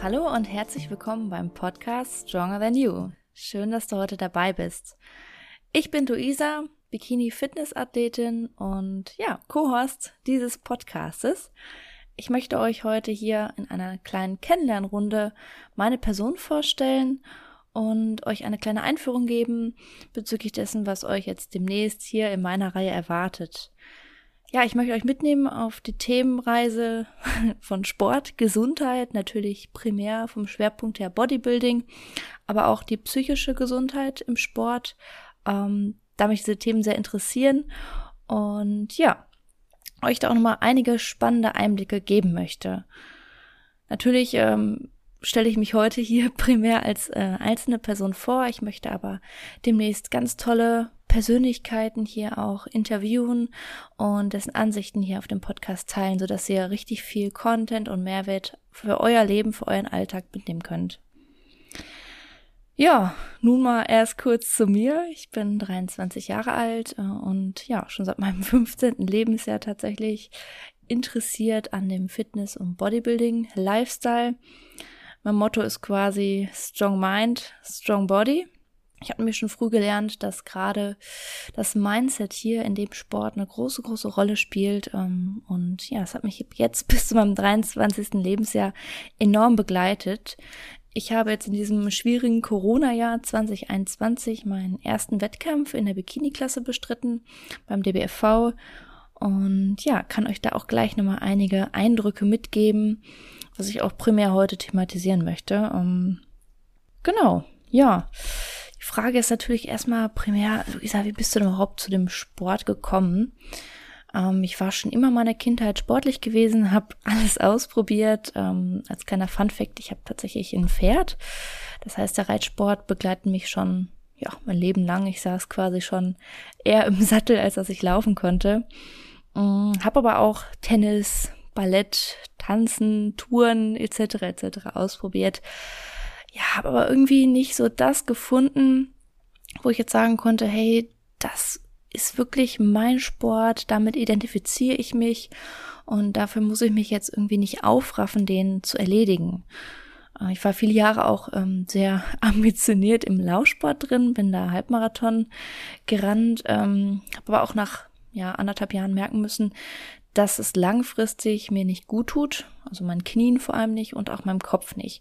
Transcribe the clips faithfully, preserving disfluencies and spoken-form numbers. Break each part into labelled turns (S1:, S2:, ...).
S1: Hallo und herzlich willkommen beim Podcast Stronger Than You. Schön, dass du heute dabei bist. Ich bin Luisa, Bikini-Fitness-Athletin und ja, Co-Host dieses Podcastes. Ich möchte euch heute hier in einer kleinen Kennenlernrunde meine Person vorstellen und euch eine kleine Einführung geben bezüglich dessen, was euch jetzt demnächst hier in meiner Reihe erwartet. Ja, ich möchte euch mitnehmen auf die Themenreise von Sport, Gesundheit, natürlich primär vom Schwerpunkt her Bodybuilding, aber auch die psychische Gesundheit im Sport, ähm, da mich diese Themen sehr interessieren und ja, euch da auch nochmal einige spannende Einblicke geben möchte. Natürlich ähm, stelle ich mich heute hier primär als äh, einzelne Person vor, ich möchte aber demnächst ganz tolle Persönlichkeiten hier auch interviewen und dessen Ansichten hier auf dem Podcast teilen, sodass ihr richtig viel Content und Mehrwert für euer Leben, für euren Alltag mitnehmen könnt. Ja, nun mal erst kurz zu mir. Ich bin dreiundzwanzig Jahre alt und ja, schon seit meinem fünfzehnten Lebensjahr tatsächlich interessiert an dem Fitness- und Bodybuilding-Lifestyle. Mein Motto ist quasi Strong Mind, Strong Body. Ich habe mir schon früh gelernt, dass gerade das Mindset hier in dem Sport eine große, große Rolle spielt. Und ja, es hat mich jetzt bis zu meinem dreiundzwanzigsten Lebensjahr enorm begleitet. Ich habe jetzt in diesem schwierigen Corona-Jahr zwanzig einundzwanzig meinen ersten Wettkampf in der Bikini-Klasse bestritten beim D B F V. Und ja, kann euch da auch gleich nochmal einige Eindrücke mitgeben, was ich auch primär heute thematisieren möchte. Um, genau, ja. Die Frage ist natürlich erstmal primär, Luisa, wie bist du denn überhaupt zu dem Sport gekommen? Ähm, ich war schon immer in meiner Kindheit sportlich gewesen, habe alles ausprobiert. Ähm, als kleiner Funfact, ich habe tatsächlich ein Pferd. Das heißt, der Reitsport begleitet mich schon ja mein Leben lang. Ich saß quasi schon eher im Sattel, als dass ich laufen konnte. Ähm, habe aber auch Tennis, Ballett, Tanzen, Touren et cetera et cetera ausprobiert. Ja, habe aber irgendwie nicht so das gefunden, wo ich jetzt sagen konnte, hey, das ist wirklich mein Sport, damit identifiziere ich mich und dafür muss ich mich jetzt irgendwie nicht aufraffen, den zu erledigen. Ich war viele Jahre auch ähm, sehr ambitioniert im Laufsport drin, bin da Halbmarathon gerannt, ähm, habe aber auch nach ja anderthalb Jahren merken müssen, dass es langfristig mir nicht gut tut, also meinen Knien vor allem nicht und auch meinem Kopf nicht.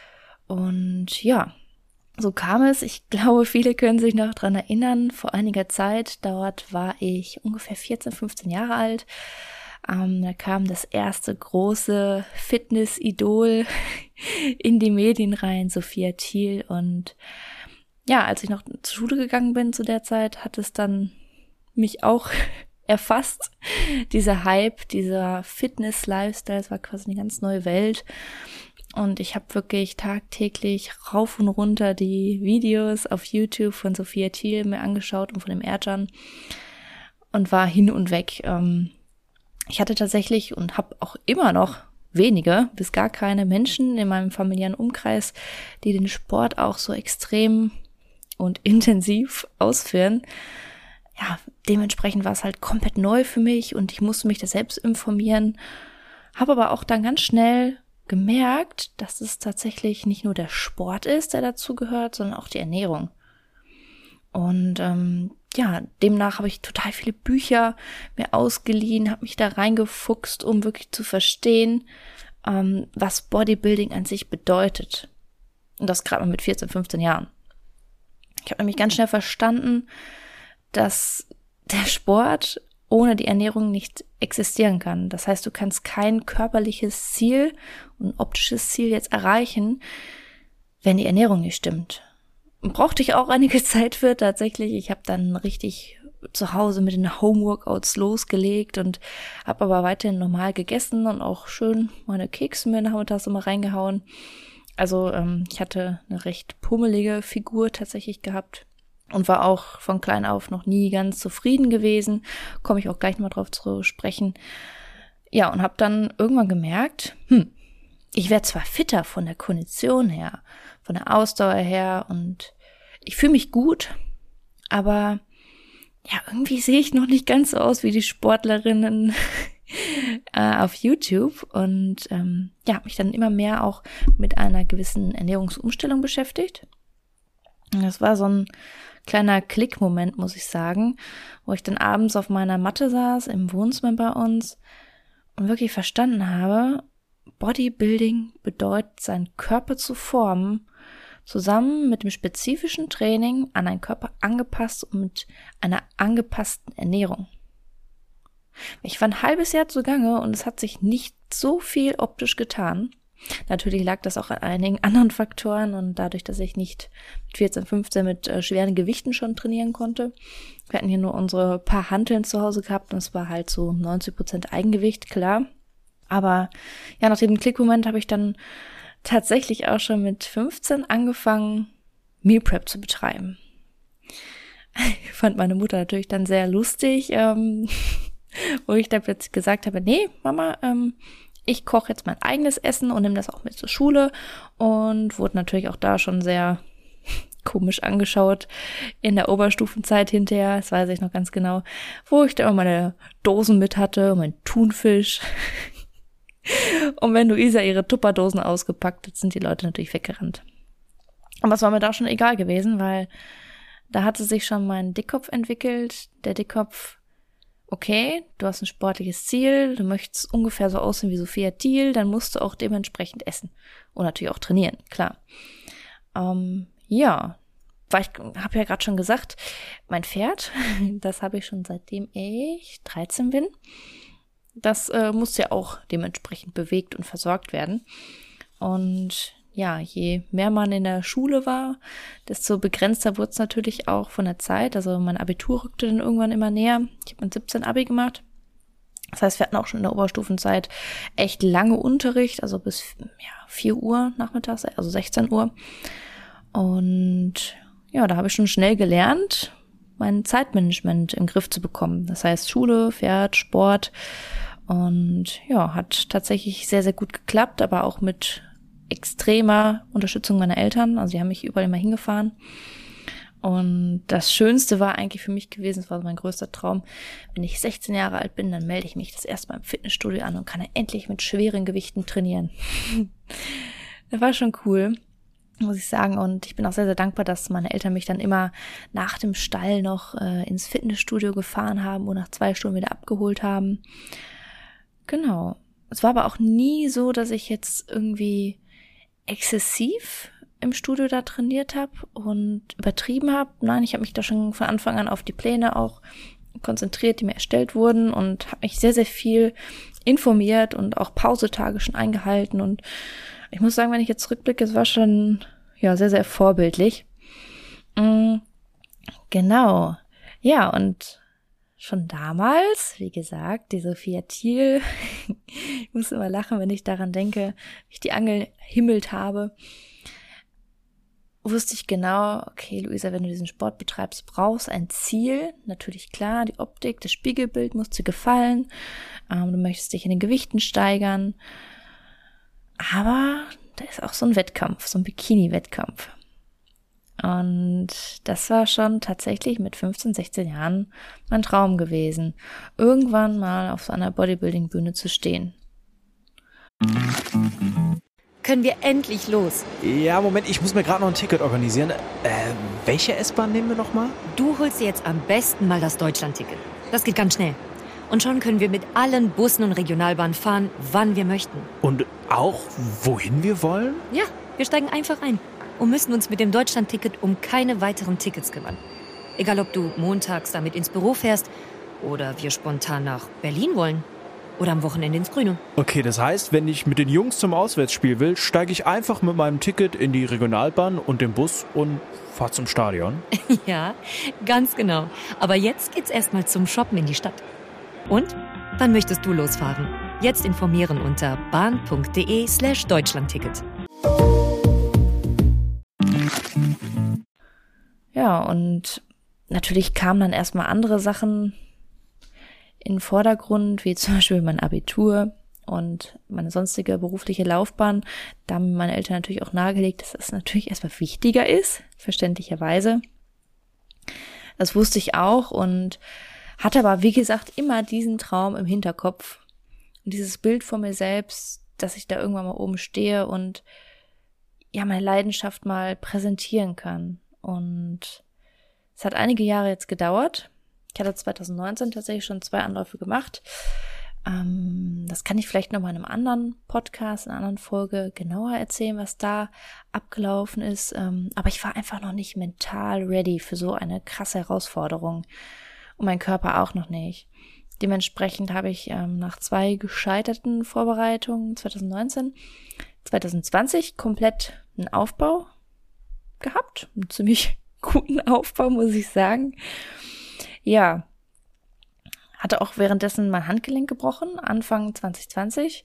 S1: Und ja, so kam es. Ich glaube, viele können sich noch dran erinnern. Vor einiger Zeit, dort war ich ungefähr vierzehn, fünfzehn Jahre alt. Ähm, da kam das erste große Fitness-Idol in die Medien rein, Sophia Thiel. Und ja, als ich noch zur Schule gegangen bin zu der Zeit, hat es dann mich auch erfasst. Dieser Hype, dieser Fitness-Lifestyle, es war quasi eine ganz neue Welt. Und ich habe wirklich tagtäglich rauf und runter die Videos auf YouTube von Sophia Thiel mir angeschaut und von dem Ercan und war hin und weg. Ich hatte tatsächlich und habe auch immer noch wenige bis gar keine Menschen in meinem familiären Umkreis, die den Sport auch so extrem und intensiv ausführen. Ja, dementsprechend war es halt komplett neu für mich und ich musste mich da selbst informieren, habe aber auch dann ganz schnell gemerkt, dass es tatsächlich nicht nur der Sport ist, der dazu gehört, sondern auch die Ernährung. Und ähm, ja, demnach habe ich total viele Bücher mir ausgeliehen, habe mich da reingefuchst, um wirklich zu verstehen, ähm, was Bodybuilding an sich bedeutet. Und das gerade mal mit vierzehn, fünfzehn Jahren. Ich habe nämlich ganz schnell verstanden, dass der Sport ohne die Ernährung nicht existieren kann. Das heißt, du kannst kein körperliches Ziel und optisches Ziel jetzt erreichen, wenn die Ernährung nicht stimmt. Brauchte ich auch einige Zeit für tatsächlich. Ich habe dann richtig zu Hause mit den Homeworkouts losgelegt und habe aber weiterhin normal gegessen und auch schön meine Kekse mir nachmittags immer reingehauen. Also ähm, ich hatte eine recht pummelige Figur tatsächlich gehabt. Und war auch von klein auf noch nie ganz zufrieden gewesen. Komme ich auch gleich mal drauf zu sprechen. Ja, und habe dann irgendwann gemerkt, hm, ich werde zwar fitter von der Kondition her, von der Ausdauer her und ich fühle mich gut, aber ja, irgendwie sehe ich noch nicht ganz so aus wie die Sportlerinnen äh, auf YouTube und ähm, ja, habe mich dann immer mehr auch mit einer gewissen Ernährungsumstellung beschäftigt. Und das war so ein kleiner Klickmoment, muss ich sagen, wo ich dann abends auf meiner Matte saß, im Wohnzimmer bei uns und wirklich verstanden habe, Bodybuilding bedeutet, seinen Körper zu formen, zusammen mit dem spezifischen Training an einen Körper angepasst und mit einer angepassten Ernährung. Ich war ein halbes Jahr zugange und es hat sich nicht so viel optisch getan. Natürlich lag das auch an einigen anderen Faktoren und dadurch, dass ich nicht mit vierzehn, fünfzehn mit äh, schweren Gewichten schon trainieren konnte. Wir hatten hier nur unsere paar Hanteln zu Hause gehabt und es war halt so neunzig Prozent Eigengewicht, klar. Aber ja, nach dem Klickmoment habe ich dann tatsächlich auch schon mit fünfzehn angefangen, Meal Prep zu betreiben. Fand meine Mutter natürlich dann sehr lustig, ähm, wo ich dann plötzlich gesagt habe, nee, Mama, ähm, ich koche jetzt mein eigenes Essen und nehme das auch mit zur Schule und wurde natürlich auch da schon sehr komisch angeschaut in der Oberstufenzeit hinterher, das weiß ich noch ganz genau, wo ich da immer meine Dosen mit hatte, mein Thunfisch. Und wenn Luisa ihre Tupperdosen ausgepackt hat, sind die Leute natürlich weggerannt. Aber es war mir da schon egal gewesen, weil da hatte sich schon mein Dickkopf entwickelt. Der Dickkopf, okay, du hast ein sportliches Ziel, du möchtest ungefähr so aussehen wie Sophia Thiel, dann musst du auch dementsprechend essen. Und natürlich auch trainieren, klar. Ähm, ja, weil ich habe ja gerade schon gesagt, mein Pferd, das habe ich schon seitdem ich dreizehn bin. Das äh, muss ja auch dementsprechend bewegt und versorgt werden. Und ja, je mehr man in der Schule war, desto begrenzter wurde es natürlich auch von der Zeit. Also mein Abitur rückte dann irgendwann immer näher. Ich habe mit siebzehn Abi gemacht. Das heißt, wir hatten auch schon in der Oberstufenzeit echt lange Unterricht, also bis ja, vier Uhr nachmittags, also sechzehn Uhr. Und ja, da habe ich schon schnell gelernt, mein Zeitmanagement im Griff zu bekommen. Das heißt Schule, Pferd, Sport und ja, hat tatsächlich sehr, sehr gut geklappt, aber auch mit extremer Unterstützung meiner Eltern. Also die haben mich überall immer hingefahren. Und das Schönste war eigentlich für mich gewesen, das war mein größter Traum, wenn ich sechzehn Jahre alt bin, dann melde ich mich das erste Mal im Fitnessstudio an und kann endlich mit schweren Gewichten trainieren. Das war schon cool, muss ich sagen. Und ich bin auch sehr, sehr dankbar, dass meine Eltern mich dann immer nach dem Stall noch äh, ins Fitnessstudio gefahren haben und nach zwei Stunden wieder abgeholt haben. Genau. Es war aber auch nie so, dass ich jetzt irgendwie exzessiv im Studio da trainiert habe und übertrieben habe. Nein, ich habe mich da schon von Anfang an auf die Pläne auch konzentriert, die mir erstellt wurden und habe mich sehr, sehr viel informiert und auch Pausetage schon eingehalten. Und ich muss sagen, wenn ich jetzt zurückblicke, es war schon ja sehr, sehr vorbildlich. Mhm, genau. Ja, und schon damals, wie gesagt, die Sophia Thiel, ich muss immer lachen, wenn ich daran denke, wie ich die angehimmelt habe, wusste ich genau, okay, Luisa, wenn du diesen Sport betreibst, brauchst ein Ziel. Natürlich klar, die Optik, das Spiegelbild muss dir gefallen. Ähm, du möchtest dich in den Gewichten steigern. Aber da ist auch so ein Wettkampf, so ein Bikini-Wettkampf. Und das war schon tatsächlich mit fünfzehn, sechzehn Jahren mein Traum gewesen, irgendwann mal auf so einer Bodybuilding-Bühne zu stehen.
S2: Können wir endlich los?
S3: Ja, Moment, ich muss mir gerade noch ein Ticket organisieren. Äh, welche S-Bahn nehmen wir nochmal?
S2: Du holst dir jetzt am besten mal das Deutschland-Ticket. Das geht ganz schnell. Und schon können wir mit allen Bussen und Regionalbahnen fahren, wann wir möchten.
S3: Und auch, wohin wir wollen?
S2: Ja, wir steigen einfach ein und müssen uns mit dem Deutschland-Ticket um keine weiteren Tickets kümmern. Egal, ob du montags damit ins Büro fährst oder wir spontan nach Berlin wollen. Oder am Wochenende ins Grüne.
S3: Okay, das heißt, wenn ich mit den Jungs zum Auswärtsspiel will, steige ich einfach mit meinem Ticket in die Regionalbahn und den Bus und fahre zum Stadion.
S2: Ja, ganz genau. Aber jetzt geht's erstmal zum Shoppen in die Stadt. Und? Wann möchtest du losfahren? Jetzt informieren unter bahn.de slash Deutschlandticket.
S1: Ja, und natürlich kamen dann erstmal andere Sachen in den Vordergrund, wie zum Beispiel mein Abitur und meine sonstige berufliche Laufbahn. Da haben meine Eltern natürlich auch nahegelegt, dass das natürlich erstmal wichtiger ist, verständlicherweise. Das wusste ich auch und hatte aber, wie gesagt, immer diesen Traum im Hinterkopf, Und dieses Bild von mir selbst, dass ich da irgendwann mal oben stehe und ja, meine Leidenschaft mal präsentieren kann. Und es hat einige Jahre jetzt gedauert. Ich hatte zwanzig neunzehn tatsächlich schon zwei Anläufe gemacht. Ähm, das kann ich vielleicht noch mal in einem anderen Podcast, in einer anderen Folge genauer erzählen, was da abgelaufen ist. Ähm, aber ich war einfach noch nicht mental ready für so eine krasse Herausforderung. Und mein Körper auch noch nicht. Dementsprechend habe ich ähm, nach zwei gescheiterten Vorbereitungen zwanzig neunzehn, zwanzig zwanzig komplett einen Aufbau gehabt. Einen ziemlich guten Aufbau, muss ich sagen. Ja, hatte auch währenddessen mein Handgelenk gebrochen, Anfang zwanzig zwanzig.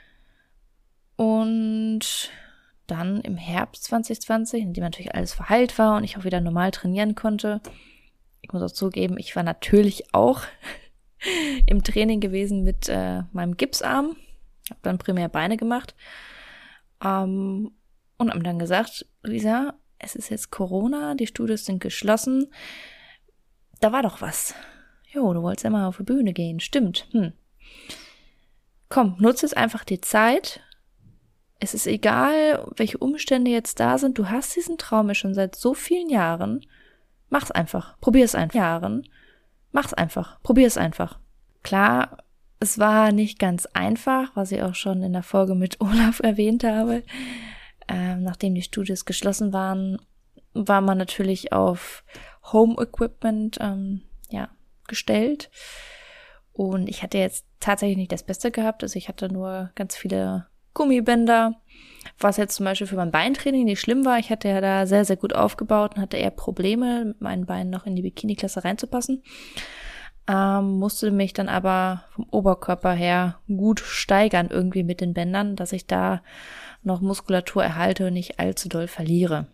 S1: Und dann im Herbst zwanzig zwanzig, in dem natürlich alles verheilt war und ich auch wieder normal trainieren konnte. Ich muss auch zugeben, ich war natürlich auch im Training gewesen mit äh, meinem Gipsarm. Habe dann primär Beine gemacht. Ähm, und haben dann gesagt, Luisa, es ist jetzt Corona, die Studios sind geschlossen. Da war doch was. Jo, du wolltest ja mal auf die Bühne gehen. Stimmt. Hm. Komm, nutze jetzt einfach die Zeit. Es ist egal, welche Umstände jetzt da sind. Du hast diesen Traum ja schon seit so vielen Jahren. Mach's einfach. Probier's einfach. Jahren. Mach's einfach. Probier's einfach. Klar, es war nicht ganz einfach, was ich auch schon in der Folge mit Olaf erwähnt habe. Ähm, nachdem die Studios geschlossen waren, war man natürlich auf Home-Equipment ähm, ja, gestellt. Und ich hatte jetzt tatsächlich nicht das Beste gehabt. Also ich hatte nur ganz viele Gummibänder, was jetzt zum Beispiel für mein Beintraining nicht schlimm war. Ich hatte ja da sehr, sehr gut aufgebaut und hatte eher Probleme, mit meinen Beinen noch in die Bikini-Klasse reinzupassen. Ähm, musste mich dann aber vom Oberkörper her gut steigern irgendwie mit den Bändern, dass ich da noch Muskulatur erhalte und nicht allzu doll verliere.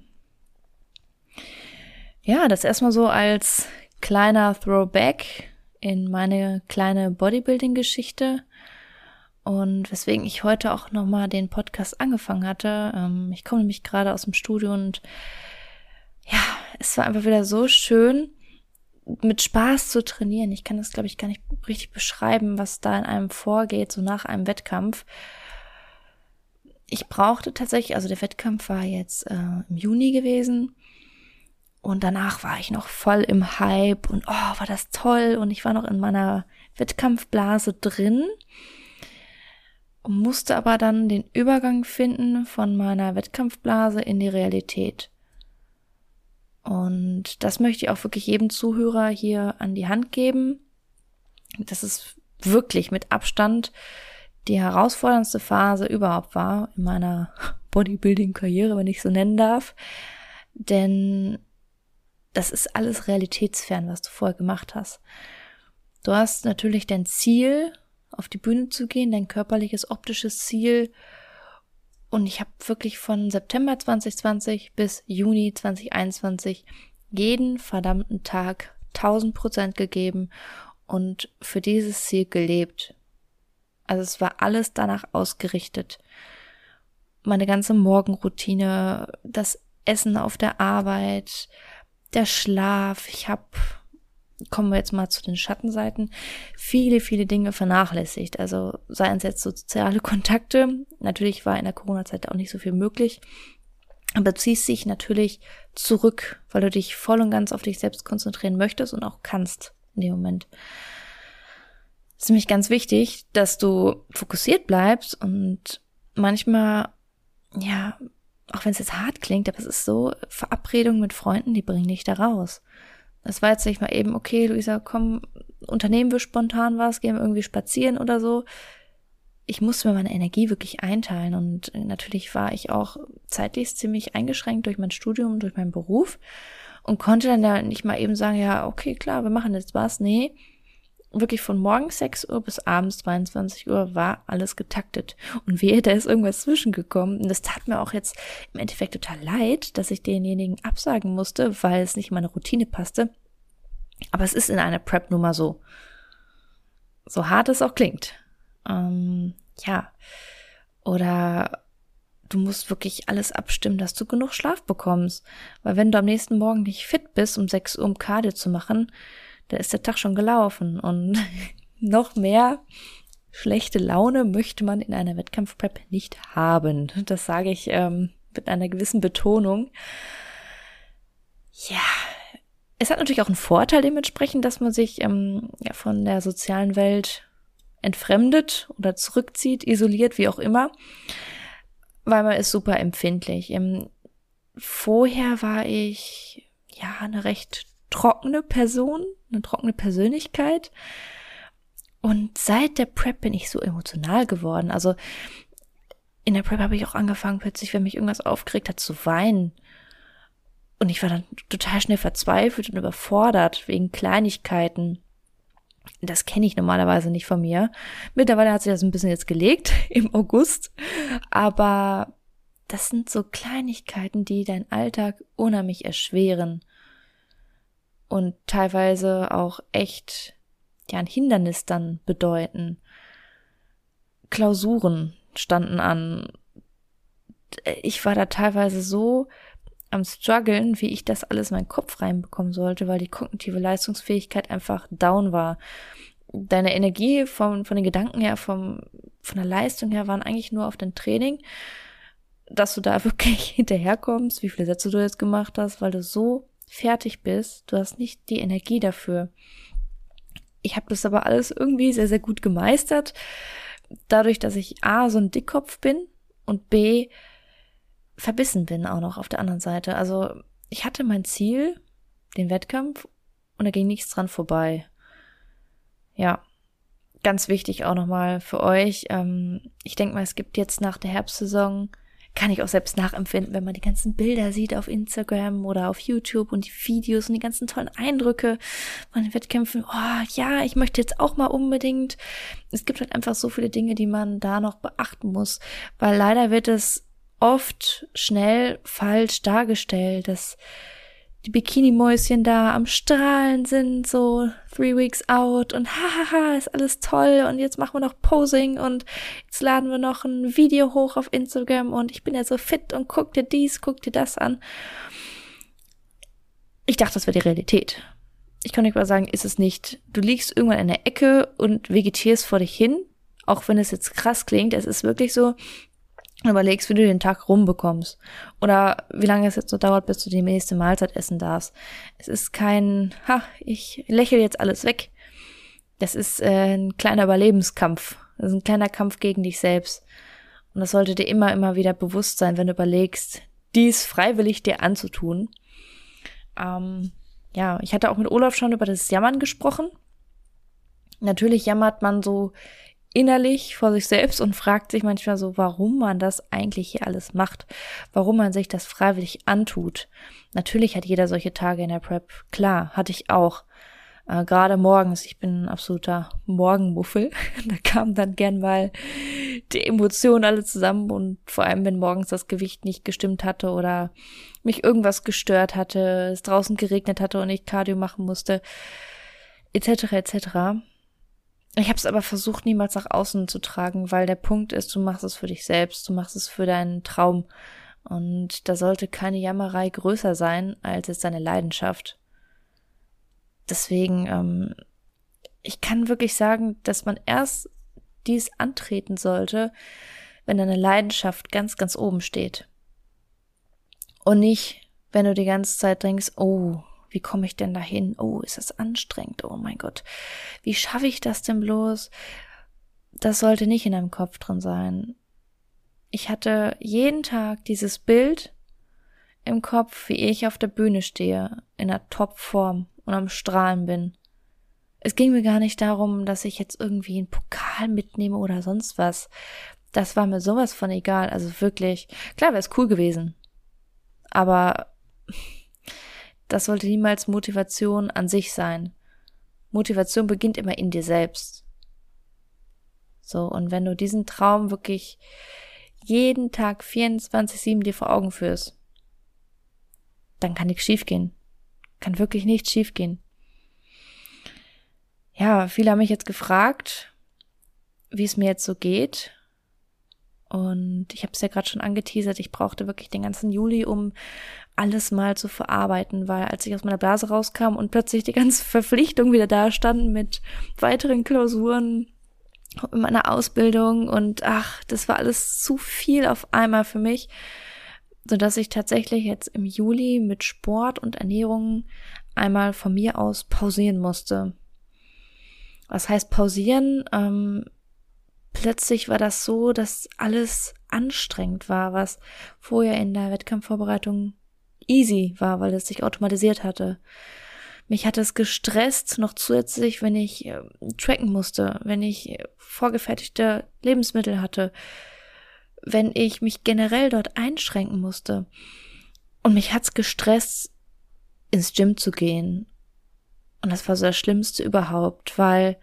S1: Ja, das erstmal so als kleiner Throwback in meine kleine Bodybuilding-Geschichte und weswegen ich heute auch nochmal den Podcast angefangen hatte. Ähm, ich komme nämlich gerade aus dem Studio und ja, es war einfach wieder so schön, mit Spaß zu trainieren. Ich kann das, glaube ich, gar nicht richtig beschreiben, was da in einem vorgeht, so nach einem Wettkampf. Ich brauchte tatsächlich, also der Wettkampf war jetzt äh, im Juni gewesen und danach war ich noch voll im Hype und oh, war das toll und ich war noch in meiner Wettkampfblase drin und musste aber dann den Übergang finden von meiner Wettkampfblase in die Realität. Und das möchte ich auch wirklich jedem Zuhörer hier an die Hand geben. Das ist wirklich mit Abstand die herausforderndste Phase überhaupt war in meiner Bodybuilding-Karriere, wenn ich so nennen darf. Denn das ist alles realitätsfern, was du vorher gemacht hast. Du hast natürlich dein Ziel, auf die Bühne zu gehen, dein körperliches, optisches Ziel. Und ich habe wirklich von September zwanzig zwanzig bis Juni zwanzig einundzwanzig jeden verdammten Tag tausend Prozent gegeben und für dieses Ziel gelebt. Also es war alles danach ausgerichtet. Meine ganze Morgenroutine, das Essen auf der Arbeit, der Schlaf. Ich habe, kommen wir jetzt mal zu den Schattenseiten, viele, viele Dinge vernachlässigt. Also seien es jetzt so soziale Kontakte. Natürlich war in der Corona-Zeit auch nicht so viel möglich. Aber du ziehst dich natürlich zurück, weil du dich voll und ganz auf dich selbst konzentrieren möchtest und auch kannst in dem Moment. Es ist nämlich ganz wichtig, dass du fokussiert bleibst und manchmal, ja, auch wenn es jetzt hart klingt, aber es ist so, Verabredungen mit Freunden, die bringen dich da raus. Es war jetzt nicht mal eben, okay, Luisa, komm, unternehmen wir spontan was, gehen wir irgendwie spazieren oder so. Ich musste mir meine Energie wirklich einteilen und natürlich war ich auch zeitlich ziemlich eingeschränkt durch mein Studium, durch meinen Beruf und konnte dann ja nicht mal eben sagen, ja, okay, klar, wir machen jetzt was. Nee, wirklich von morgens sechs Uhr bis abends zweiundzwanzig Uhr war alles getaktet. Und wehe, da ist irgendwas zwischengekommen. Und das tat mir auch jetzt im Endeffekt total leid, dass ich denjenigen absagen musste, weil es nicht in meine Routine passte. Aber es ist in einer Prep nun mal so. So hart es auch klingt. Ähm, ja. Oder du musst wirklich alles abstimmen, dass du genug Schlaf bekommst. Weil wenn du am nächsten Morgen nicht fit bist, um sechs Uhr um Cardio zu machen, da ist der Tag schon gelaufen. Und noch mehr schlechte Laune möchte man in einer Wettkampfprep nicht haben. Das sage ich ähm, mit einer gewissen Betonung. Ja, es hat natürlich auch einen Vorteil dementsprechend, dass man sich ähm, ja, von der sozialen Welt entfremdet oder zurückzieht, isoliert, wie auch immer, weil man ist super empfindlich. Ähm, vorher war ich ja eine recht trockene Person, eine trockene Persönlichkeit. Und seit der Prep bin ich so emotional geworden. Also in der Prep habe ich auch angefangen, plötzlich, wenn mich irgendwas aufgeregt hat, zu weinen. Und ich war dann total schnell verzweifelt und überfordert wegen Kleinigkeiten. Das kenne ich normalerweise nicht von mir. Mittlerweile hat sich das ein bisschen jetzt gelegt im August. Aber das sind so Kleinigkeiten, die deinen Alltag unheimlich erschweren. Und teilweise auch echt ja ein Hindernis dann bedeuten. Klausuren standen an. Ich war da teilweise so am struggeln, wie ich das alles in meinen Kopf reinbekommen sollte, weil die kognitive Leistungsfähigkeit einfach down war. Deine Energie vom, von den Gedanken her, vom, von der Leistung her waren eigentlich nur auf dein Training, dass du da wirklich hinterherkommst, wie viele Sätze du jetzt gemacht hast, weil du so fertig bist. Du hast nicht die Energie dafür. Ich habe das aber alles irgendwie sehr, sehr gut gemeistert, dadurch, dass ich A, so ein Dickkopf bin und B, verbissen bin auch noch auf der anderen Seite. Also ich hatte mein Ziel, den Wettkampf, und da ging nichts dran vorbei. Ja, ganz wichtig auch nochmal für euch. Ähm, ich denke mal, es gibt jetzt nach der Herbstsaison, kann ich auch selbst nachempfinden, wenn man die ganzen Bilder sieht auf Instagram oder auf YouTube und die Videos und die ganzen tollen Eindrücke von den Wettkämpfen. Oh ja, ich möchte jetzt auch mal unbedingt. Es gibt halt einfach so viele Dinge, die man da noch beachten muss, weil leider wird es oft schnell falsch dargestellt, dass die Bikini-Mäuschen da am Strahlen sind, so three weeks out und hahaha, ist alles toll und jetzt machen wir noch Posing und jetzt laden wir noch ein Video hoch auf Instagram und ich bin ja so fit und guck dir dies, guck dir das an. Ich dachte, das wäre die Realität. Ich kann euch mal sagen, ist es nicht. Du liegst irgendwann in der Ecke und vegetierst vor dich hin, auch wenn es jetzt krass klingt, es ist wirklich so, überlegst, wie du den Tag rumbekommst oder wie lange es jetzt so dauert, bis du die nächste Mahlzeit essen darfst. Es ist kein, ha, ich lächle jetzt alles weg. Das ist äh, ein kleiner Überlebenskampf. Das ist ein kleiner Kampf gegen dich selbst. Und das sollte dir immer, immer wieder bewusst sein, wenn du überlegst, dies freiwillig dir anzutun. Ähm, ja, ich hatte auch mit Olaf schon über das Jammern gesprochen. Natürlich jammert man so innerlich vor sich selbst und fragt sich manchmal so, warum man das eigentlich hier alles macht, warum man sich das freiwillig antut. Natürlich hat jeder solche Tage in der Prep, klar, hatte ich auch. Äh, gerade morgens, ich bin ein absoluter Morgenmuffel, da kamen dann gern mal die Emotionen alle zusammen und vor allem, wenn morgens das Gewicht nicht gestimmt hatte oder mich irgendwas gestört hatte, es draußen geregnet hatte und ich Cardio machen musste, et cetera et cetera. Ich habe es aber versucht, niemals nach außen zu tragen, weil der Punkt ist, du machst es für dich selbst, du machst es für deinen Traum. Und da sollte keine Jammerei größer sein, als es deine Leidenschaft. Deswegen, ähm, ich kann wirklich sagen, dass man erst dies antreten sollte, wenn deine Leidenschaft ganz, ganz oben steht. Und nicht, wenn du die ganze Zeit denkst, oh, wie komme ich denn dahin? Oh, ist das anstrengend? Oh mein Gott, wie schaffe ich das denn bloß? Das sollte nicht in deinem Kopf drin sein. Ich hatte jeden Tag dieses Bild im Kopf, wie ich auf der Bühne stehe, in einer Topform und am Strahlen bin. Es ging mir gar nicht darum, dass ich jetzt irgendwie einen Pokal mitnehme oder sonst was. Das war mir sowas von egal. Also wirklich, klar wäre es cool gewesen. Aber das sollte niemals Motivation an sich sein. Motivation beginnt immer in dir selbst. So, und wenn du diesen Traum wirklich jeden Tag vierundzwanzig sieben dir vor Augen führst, dann kann nichts schiefgehen. Kann wirklich nichts schiefgehen. Ja, viele haben mich jetzt gefragt, wie es mir jetzt so geht. Und ich habe es ja gerade schon angeteasert, ich brauchte wirklich den ganzen Juli, um alles mal zu verarbeiten, weil als ich aus meiner Blase rauskam und plötzlich die ganze Verpflichtung wieder da stand mit weiteren Klausuren, in meiner Ausbildung und ach, das war alles zu viel auf einmal für mich, sodass ich tatsächlich jetzt im Juli mit Sport und Ernährung einmal von mir aus pausieren musste. Was heißt pausieren? Ähm, plötzlich war das so, dass alles anstrengend war, was vorher in der Wettkampfvorbereitung easy war, weil es sich automatisiert hatte. Mich hat es gestresst, noch zusätzlich, wenn ich äh, tracken musste, wenn ich äh, vorgefertigte Lebensmittel hatte, wenn ich mich generell dort einschränken musste. Und mich hat's gestresst, ins Gym zu gehen. Und das war so das Schlimmste überhaupt, weil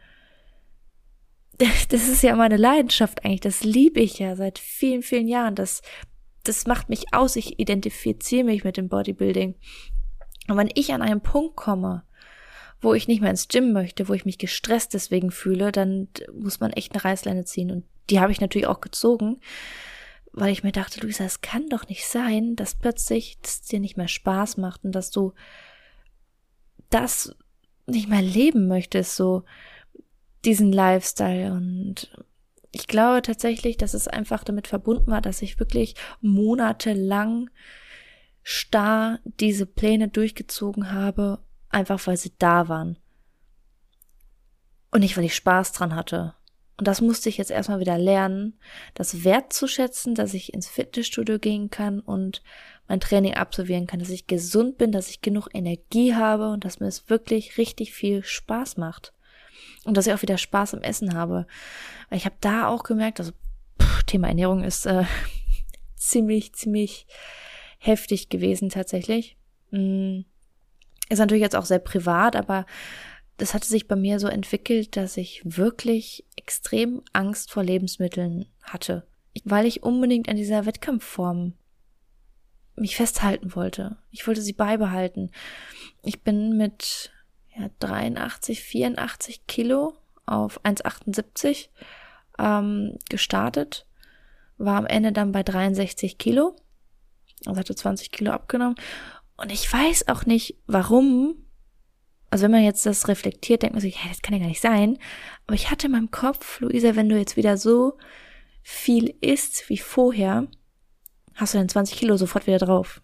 S1: das ist ja meine Leidenschaft eigentlich, das liebe ich ja seit vielen, vielen Jahren. Das, das macht mich aus, ich identifiziere mich mit dem Bodybuilding. Und wenn ich an einen Punkt komme, wo ich nicht mehr ins Gym möchte, wo ich mich gestresst deswegen fühle, dann muss man echt eine Reißleine ziehen. Und die habe ich natürlich auch gezogen, weil ich mir dachte, Luisa, es kann doch nicht sein, dass plötzlich das dir nicht mehr Spaß macht und dass du das nicht mehr leben möchtest, so diesen Lifestyle. Und ich glaube tatsächlich, dass es einfach damit verbunden war, dass ich wirklich monatelang starr diese Pläne durchgezogen habe, einfach weil sie da waren. Und nicht, weil ich Spaß dran hatte. Und das musste ich jetzt erstmal wieder lernen, das wertzuschätzen, dass ich ins Fitnessstudio gehen kann und mein Training absolvieren kann, dass ich gesund bin, dass ich genug Energie habe und dass mir es wirklich richtig viel Spaß macht. Und dass ich auch wieder Spaß am Essen habe. Weil ich habe da auch gemerkt, also pff, Thema Ernährung ist äh, ziemlich, ziemlich heftig gewesen tatsächlich. Mm, ist natürlich jetzt auch sehr privat, aber das hatte sich bei mir so entwickelt, dass ich wirklich extrem Angst vor Lebensmitteln hatte, weil ich unbedingt an dieser Wettkampfform mich festhalten wollte. Ich wollte sie beibehalten. Ich bin mit ja, dreiundachtzig, vierundachtzig Kilo auf eins Komma achtundsiebzig ähm, gestartet, war am Ende dann bei dreiundsechzig Kilo, also hatte zwanzig Kilo abgenommen. Und ich weiß auch nicht, warum. Also wenn man jetzt das reflektiert, denkt man sich, hey, das kann ja gar nicht sein. Aber ich hatte in meinem Kopf, Luisa, wenn du jetzt wieder so viel isst wie vorher, hast du dann zwanzig Kilo sofort wieder drauf.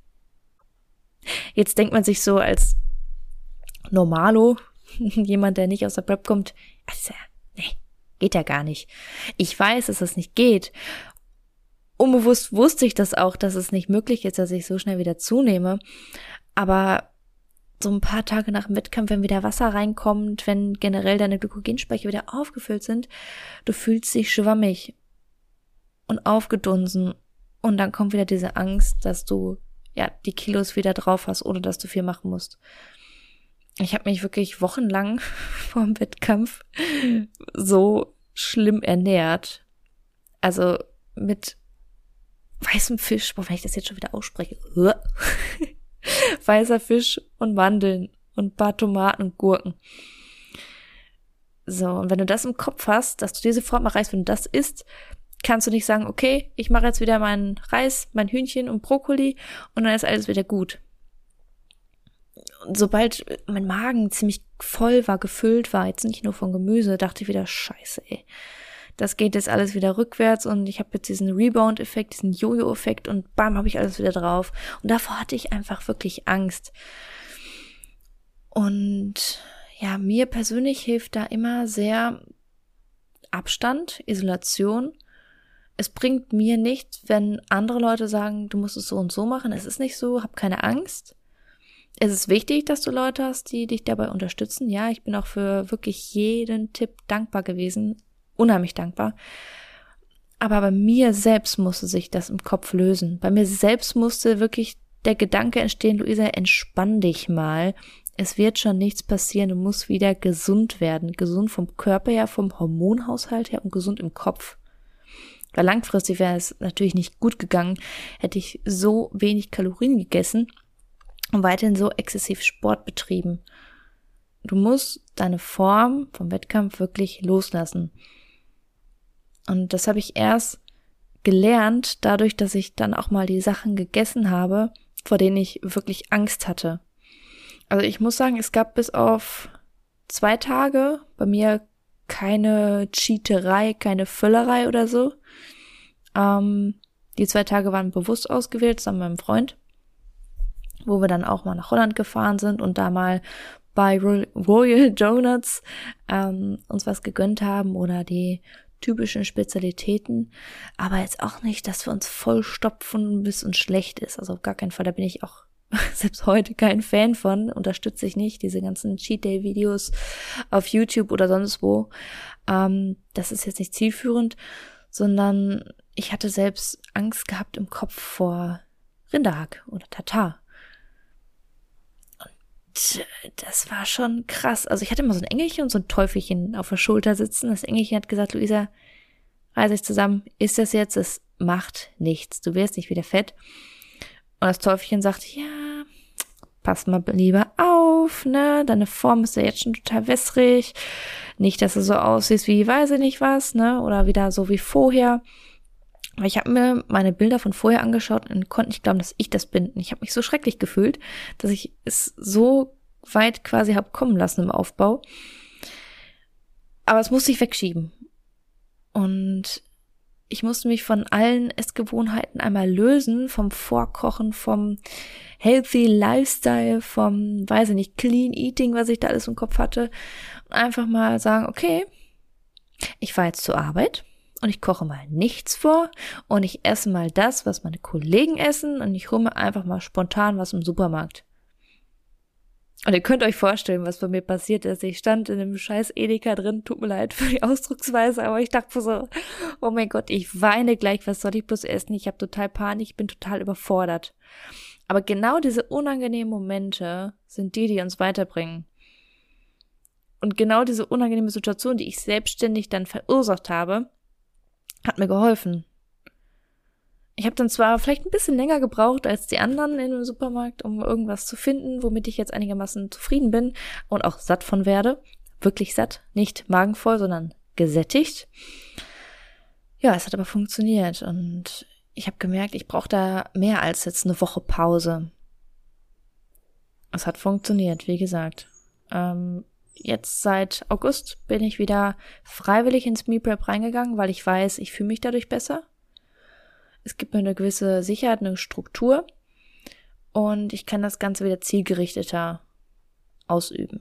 S1: Jetzt denkt man sich so als Normalo, jemand, der nicht aus der Prep kommt, also, nee, geht ja gar nicht. Ich weiß, dass das nicht geht. Unbewusst wusste ich das auch, dass es nicht möglich ist, dass ich so schnell wieder zunehme. Aber so ein paar Tage nach dem Wettkampf, wenn wieder Wasser reinkommt, wenn generell deine Glykogenspeicher wieder aufgefüllt sind, du fühlst dich schwammig und aufgedunsen. Und dann kommt wieder diese Angst, dass du ja die Kilos wieder drauf hast, ohne dass du viel machen musst. Ich habe mich wirklich wochenlang vor dem Wettkampf so schlimm ernährt. Also mit weißem Fisch, boah, wenn ich das jetzt schon wieder ausspreche. Weißer Fisch und Mandeln und ein paar Tomaten und Gurken. So, und wenn du das im Kopf hast, dass du diese Form erreichst, wenn du das isst, kannst du nicht sagen, okay, ich mache jetzt wieder meinen Reis, mein Hühnchen und Brokkoli und dann ist alles wieder gut. Und sobald mein Magen ziemlich voll war, gefüllt war, jetzt nicht nur von Gemüse, dachte ich wieder, scheiße, ey. Das geht jetzt alles wieder rückwärts und ich habe jetzt diesen Rebound-Effekt, diesen Jojo-Effekt und bam, habe ich alles wieder drauf. Und davor hatte ich einfach wirklich Angst. Und ja, mir persönlich hilft da immer sehr Abstand, Isolation. Es bringt mir nichts, wenn andere Leute sagen, du musst es so und so machen. Es ist nicht so, hab keine Angst. Es ist wichtig, dass du Leute hast, die dich dabei unterstützen. Ja, ich bin auch für wirklich jeden Tipp dankbar gewesen. Unheimlich dankbar. Aber bei mir selbst musste sich das im Kopf lösen. Bei mir selbst musste wirklich der Gedanke entstehen, Luisa, entspann dich mal. Es wird schon nichts passieren. Du musst wieder gesund werden. Gesund vom Körper her, vom Hormonhaushalt her und gesund im Kopf. Weil langfristig wäre es natürlich nicht gut gegangen, hätte ich so wenig Kalorien gegessen und weiterhin so exzessiv Sport betrieben. Du musst deine Form vom Wettkampf wirklich loslassen. Und das habe ich erst gelernt, dadurch, dass ich dann auch mal die Sachen gegessen habe, vor denen ich wirklich Angst hatte. Also ich muss sagen, es gab bis auf zwei Tage bei mir keine Cheaterei, keine Völlerei oder so. Ähm, die zwei Tage waren bewusst ausgewählt, zusammen mit meinem Freund, wo wir dann auch mal nach Holland gefahren sind und da mal bei Royal Donuts ähm, uns was gegönnt haben oder die typischen Spezialitäten, aber jetzt auch nicht, dass wir uns vollstopfen, bis uns schlecht ist. Also auf gar keinen Fall, da bin ich auch selbst heute kein Fan von, unterstütze ich nicht, diese ganzen Cheat-Day-Videos auf YouTube oder sonst wo. Ähm, das ist jetzt nicht zielführend, sondern ich hatte selbst Angst gehabt im Kopf vor Rinderhack oder Tatar. Und das war schon krass. Also ich hatte immer so ein Engelchen und so ein Teufelchen auf der Schulter sitzen. Das Engelchen hat gesagt, Luisa, reiß dich zusammen, isst das jetzt, es macht nichts, du wirst nicht wieder fett. Und das Teufelchen sagt, ja, pass mal lieber auf, ne, deine Form ist ja jetzt schon total wässrig. Nicht, dass du so aussiehst wie, weiß ich nicht was, ne, oder wieder so wie vorher. Aber ich habe mir meine Bilder von vorher angeschaut und konnte nicht glauben, dass ich das bin. Ich habe mich so schrecklich gefühlt, dass ich es so weit quasi habe kommen lassen im Aufbau. Aber es musste ich wegschieben. Und ich musste mich von allen Essgewohnheiten einmal lösen, vom Vorkochen, vom Healthy Lifestyle, vom, weiß ich nicht, Clean Eating, was ich da alles im Kopf hatte. Und einfach mal sagen, okay, ich fahre jetzt zur Arbeit. Und ich koche mal nichts vor und ich esse mal das, was meine Kollegen essen und ich hole mir einfach mal spontan was im Supermarkt. Und ihr könnt euch vorstellen, was bei mir passiert ist. Ich stand in einem scheiß Edeka drin, tut mir leid für die Ausdrucksweise, aber ich dachte so, oh mein Gott, ich weine gleich, was soll ich bloß essen? Ich habe total Panik, ich bin total überfordert. Aber genau diese unangenehmen Momente sind die, die uns weiterbringen. Und genau diese unangenehme Situation, die ich selbstständig dann verursacht habe, hat mir geholfen. Ich habe dann zwar vielleicht ein bisschen länger gebraucht als die anderen in dem Supermarkt, um irgendwas zu finden, womit ich jetzt einigermaßen zufrieden bin und auch satt von werde. Wirklich satt, nicht magenvoll, sondern gesättigt. Ja, es hat aber funktioniert und ich habe gemerkt, ich brauche da mehr als jetzt eine Woche Pause. Es hat funktioniert, wie gesagt. Ähm, Jetzt seit August bin ich wieder freiwillig ins Meal Prep reingegangen, weil ich weiß, ich fühle mich dadurch besser. Es gibt mir eine gewisse Sicherheit, eine Struktur und ich kann das Ganze wieder zielgerichteter ausüben.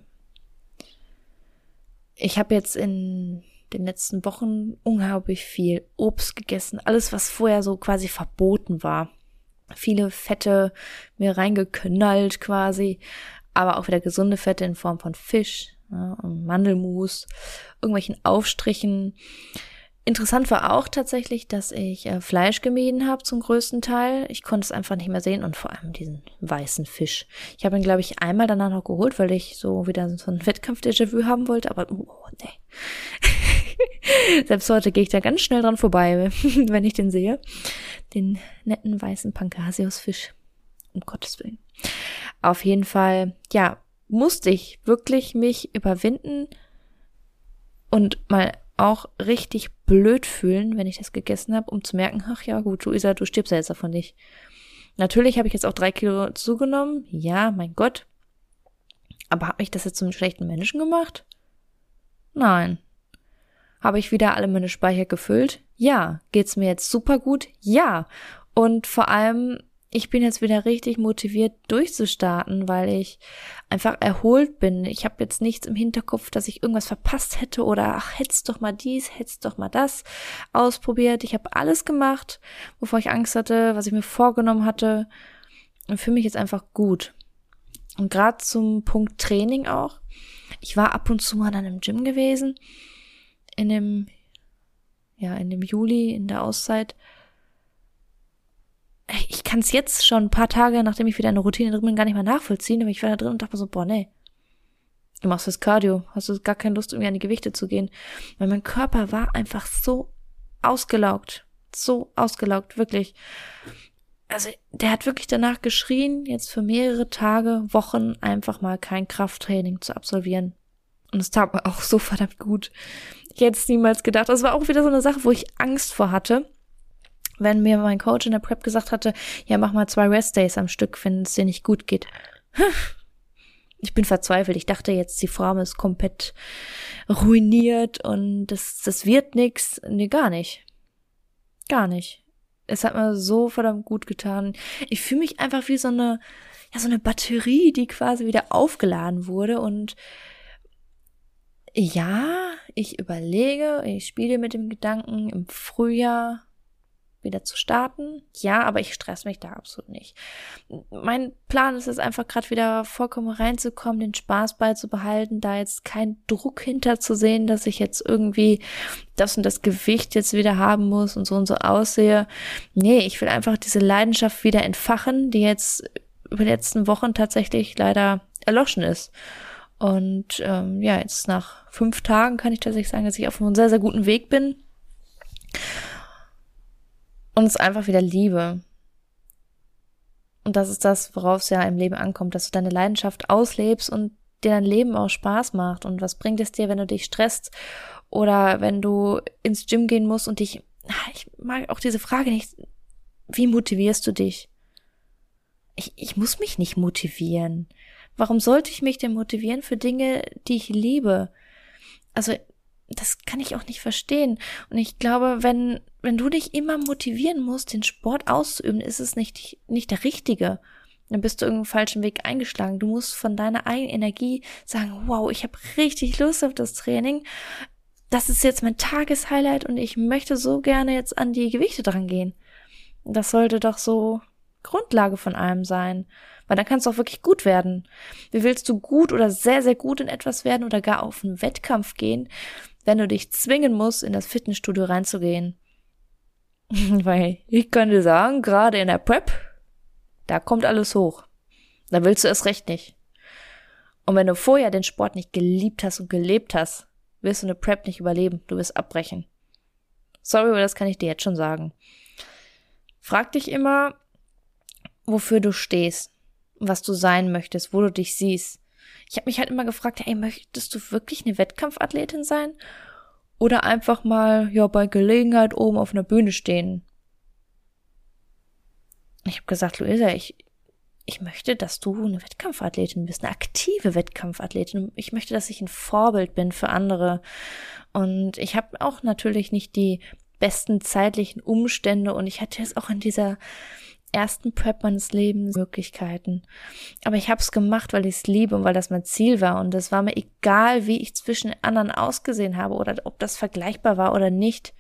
S1: Ich habe jetzt in den letzten Wochen unglaublich viel Obst gegessen, alles, was vorher so quasi verboten war. Viele Fette mir reingeknallt quasi, aber auch wieder gesunde Fette in Form von Fisch, ja, und Mandelmus, irgendwelchen Aufstrichen. Interessant war auch tatsächlich, dass ich äh, Fleisch gemieden habe zum größten Teil. Ich konnte es einfach nicht mehr sehen und vor allem diesen weißen Fisch. Ich habe ihn, glaube ich, einmal danach noch geholt, weil ich so wieder so ein Wettkampf-Déjà-vu haben wollte, aber oh, nee. Selbst heute gehe ich da ganz schnell dran vorbei, wenn ich den sehe. Den netten weißen Pangasiusfisch. Um Gottes Willen. Auf jeden Fall, ja, musste ich wirklich mich überwinden und mal auch richtig blöd fühlen, wenn ich das gegessen habe, um zu merken, ach ja gut, Luisa, du stirbst ja jetzt davon nicht. Natürlich habe ich jetzt auch drei Kilo zugenommen, ja, mein Gott. Aber hat mich das jetzt zum schlechten Menschen gemacht? Nein. Habe ich wieder alle meine Speicher gefüllt? Ja. Geht's mir jetzt super gut? Ja. Und vor allem, ich bin jetzt wieder richtig motiviert durchzustarten, weil ich einfach erholt bin. Ich habe jetzt nichts im Hinterkopf, dass ich irgendwas verpasst hätte oder ach, hättest doch mal dies, hättest doch mal das ausprobiert. Ich habe alles gemacht, wovor ich Angst hatte, was ich mir vorgenommen hatte und fühle mich jetzt einfach gut. Und gerade zum Punkt Training auch. Ich war ab und zu mal dann im Gym gewesen, in dem, ja, in dem Juli, in der Auszeit. Ich kann es jetzt schon ein paar Tage, nachdem ich wieder in der Routine drin bin, gar nicht mehr nachvollziehen, aber ich war da drin und dachte mir so, boah, nee, du machst das Cardio, hast du gar keine Lust, irgendwie an die Gewichte zu gehen. Weil mein Körper war einfach so ausgelaugt, so ausgelaugt, wirklich. Also der hat wirklich danach geschrien, jetzt für mehrere Tage, Wochen einfach mal kein Krafttraining zu absolvieren. Und es tat mir auch so verdammt gut. Ich hätte es niemals gedacht. Das war auch wieder so eine Sache, wo ich Angst vor hatte, wenn mir mein Coach in der Prep gesagt hatte, ja, mach mal zwei Rest-Days am Stück, wenn es dir nicht gut geht. ich bin verzweifelt. Ich dachte jetzt, die Form ist komplett ruiniert und das, das wird nix. Nee, gar nicht. Gar nicht. Es hat mir so verdammt gut getan. Ich fühle mich einfach wie so eine, ja, so eine Batterie, die quasi wieder aufgeladen wurde. Und ja, ich überlege, ich spiele mit dem Gedanken, im Frühjahr wieder zu starten. Ja, aber ich stress mich da absolut nicht. Mein Plan ist es einfach gerade wieder vollkommen reinzukommen, den Spaß beizubehalten, da jetzt kein Druck hinter zu sehen, dass ich jetzt irgendwie das und das Gewicht jetzt wieder haben muss und so und so aussehe. Nee, ich will einfach diese Leidenschaft wieder entfachen, die jetzt über die letzten Wochen tatsächlich leider erloschen ist. Und ähm, ja, jetzt nach fünf Tagen kann ich tatsächlich sagen, dass ich auf einem sehr, sehr guten Weg bin. Und es einfach wieder liebe. Und das ist das, worauf es ja im Leben ankommt, dass du deine Leidenschaft auslebst und dir dein Leben auch Spaß macht. Und was bringt es dir, wenn du dich stresst oder wenn du ins Gym gehen musst und dich, ich mag auch diese Frage nicht, wie motivierst du dich? Ich, ich muss mich nicht motivieren. Warum sollte ich mich denn motivieren für Dinge, die ich liebe? Also, das kann ich auch nicht verstehen. Und ich glaube, wenn wenn du dich immer motivieren musst, den Sport auszuüben, ist es nicht nicht der richtige. Dann bist du irgendeinen falschen Weg eingeschlagen. Du musst von deiner eigenen Energie sagen, wow, ich habe richtig Lust auf das Training. Das ist jetzt mein Tageshighlight und ich möchte so gerne jetzt an die Gewichte dran gehen. Das sollte doch so Grundlage von allem sein. Weil dann kannst du auch wirklich gut werden. Wie willst du gut oder sehr, sehr gut in etwas werden oder gar auf einen Wettkampf gehen, wenn du dich zwingen musst, in das Fitnessstudio reinzugehen? Weil ich kann dir sagen, gerade in der Prep, da kommt alles hoch. Da willst du erst recht nicht. Und wenn du vorher den Sport nicht geliebt hast und gelebt hast, wirst du eine Prep nicht überleben. Du wirst abbrechen. Sorry, aber das kann ich dir jetzt schon sagen. Frag dich immer, wofür du stehst, was du sein möchtest, wo du dich siehst. Ich habe mich halt immer gefragt, hey, möchtest du wirklich eine Wettkampfathletin sein? Oder einfach mal, ja, bei Gelegenheit oben auf einer Bühne stehen? Ich habe gesagt, Luisa, ich, ich möchte, dass du eine Wettkampfathletin bist, eine aktive Wettkampfathletin. Ich möchte, dass ich ein Vorbild bin für andere. Und ich habe auch natürlich nicht die besten zeitlichen Umstände und ich hatte jetzt auch in dieser ersten Prep meines Lebens Möglichkeiten. Aber ich habe es gemacht, weil ich es liebe und weil das mein Ziel war. Und es war mir egal, wie ich zwischen den anderen ausgesehen habe oder ob das vergleichbar war oder nicht.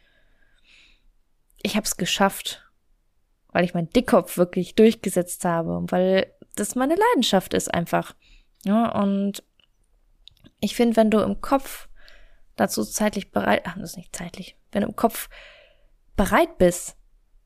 S1: Ich habe es geschafft, weil ich meinen Dickkopf wirklich durchgesetzt habe und weil das meine Leidenschaft ist einfach. Ja, und ich finde, wenn du im Kopf dazu zeitlich bereit, ach, das ist nicht zeitlich, wenn du im Kopf bereit bist,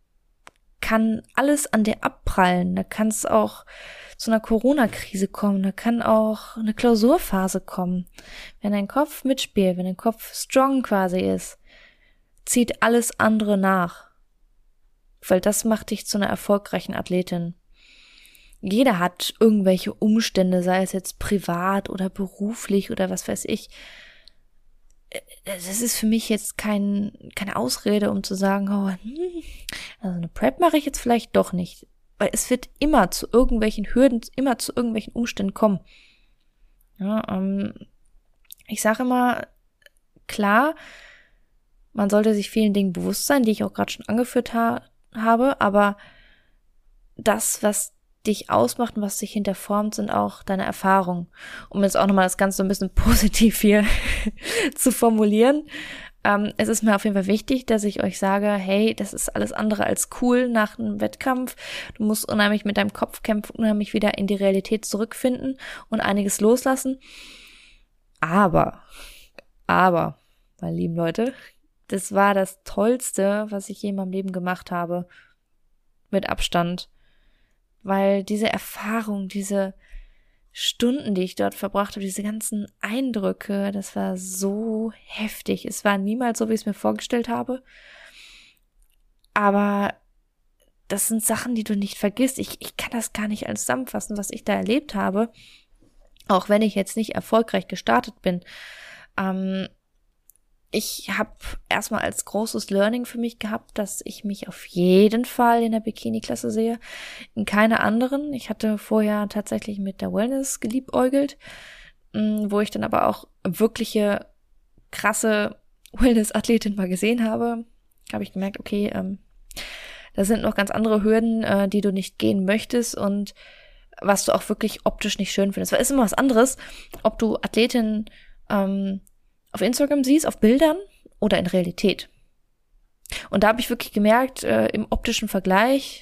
S1: kann alles an dir abprallen. Da kann es auch zu einer Corona-Krise kommen. Da kann auch eine Klausurphase kommen. Wenn dein Kopf mitspielt, wenn dein Kopf strong quasi ist, zieht alles andere nach. Weil das macht dich zu einer erfolgreichen Athletin. Jeder hat irgendwelche Umstände, sei es jetzt privat oder beruflich oder was weiß ich. Das ist für mich jetzt kein, keine Ausrede, um zu sagen, oh, hm, also eine Prep mache ich jetzt vielleicht doch nicht. Weil es wird immer zu irgendwelchen Hürden, immer zu irgendwelchen Umständen kommen. Ja, ähm, ich sage immer, klar, man sollte sich vielen Dingen bewusst sein, die ich auch gerade schon angeführt ha- habe, aber das, was dich ausmacht und was dich hinterformt, sind auch deine Erfahrungen. Um jetzt auch nochmal das Ganze so ein bisschen positiv hier zu formulieren. Ähm, es ist mir auf jeden Fall wichtig, dass ich euch sage, hey, das ist alles andere als cool nach einem Wettkampf. Du musst unheimlich mit deinem Kopf kämpfen, unheimlich wieder in die Realität zurückfinden und einiges loslassen. Aber, aber, meine lieben Leute, das war das Tollste, was ich je in meinem Leben gemacht habe. Mit Abstand. Weil diese Erfahrung, diese Stunden, die ich dort verbracht habe, diese ganzen Eindrücke, das war so heftig. Es war niemals so, wie ich es mir vorgestellt habe. Aber das sind Sachen, die du nicht vergisst. Ich, ich kann das gar nicht alles zusammenfassen, was ich da erlebt habe. Auch wenn ich jetzt nicht erfolgreich gestartet bin. Ähm, ich habe erstmal als großes Learning für mich gehabt, dass ich mich auf jeden Fall in der Bikini-Klasse sehe, in keiner anderen. Ich hatte vorher tatsächlich mit der Wellness geliebäugelt, wo ich dann aber auch wirkliche krasse Wellness-Athletin mal gesehen habe. Habe ich gemerkt, okay, ähm, da sind noch ganz andere Hürden, äh, die du nicht gehen möchtest und was du auch wirklich optisch nicht schön findest. Weil es ist immer was anderes, ob du Athletinnen ähm, auf Instagram siehst, auf Bildern oder in Realität. Und da habe ich wirklich gemerkt, äh, im optischen Vergleich,